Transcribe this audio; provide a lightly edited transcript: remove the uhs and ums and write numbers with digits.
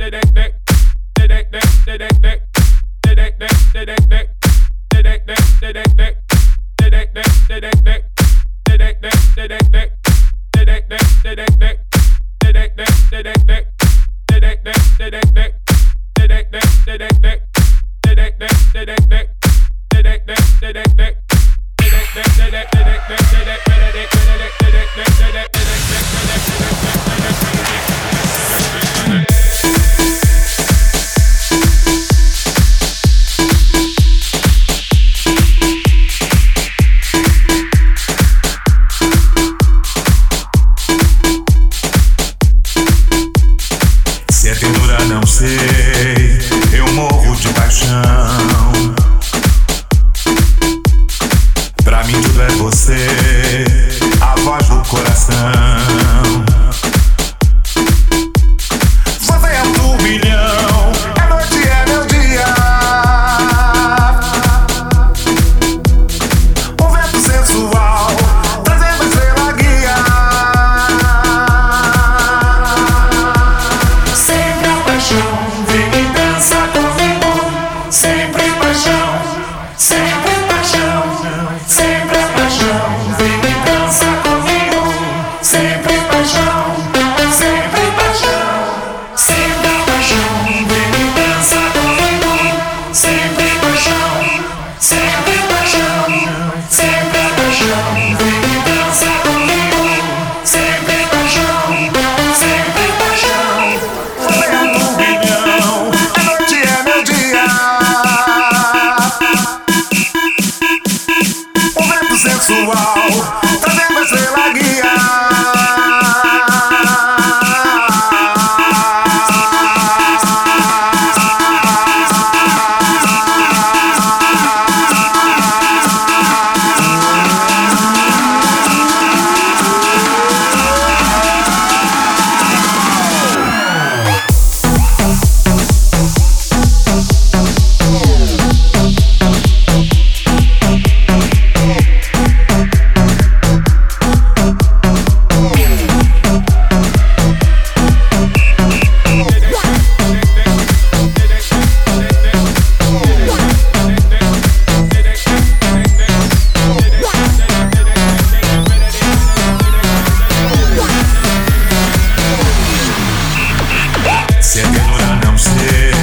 Se é ternura, não sei, eu morro de paixão. Pra mim tudo é você, a voz do coração. Você é um turbilhão, é noite, é meu dia. Um vento sensual, trazendo estrela guia. Sempre paixão, vem e dança comigo. Sempre paixão, sempre paixão. Sempre paixão, vem e dança comigo. Sempre paixão, sempre paixão. Sempre paixão, vem e dança comigo. Sempre paixão, sempre paixão. Sempre paixão, vem e dança comigo. Sempre paixão, sempre paixão. Você é um turbilhão, a noite é meu dia. Um vento sensual, trazendo a estrela guia. Se é ternura, não sei,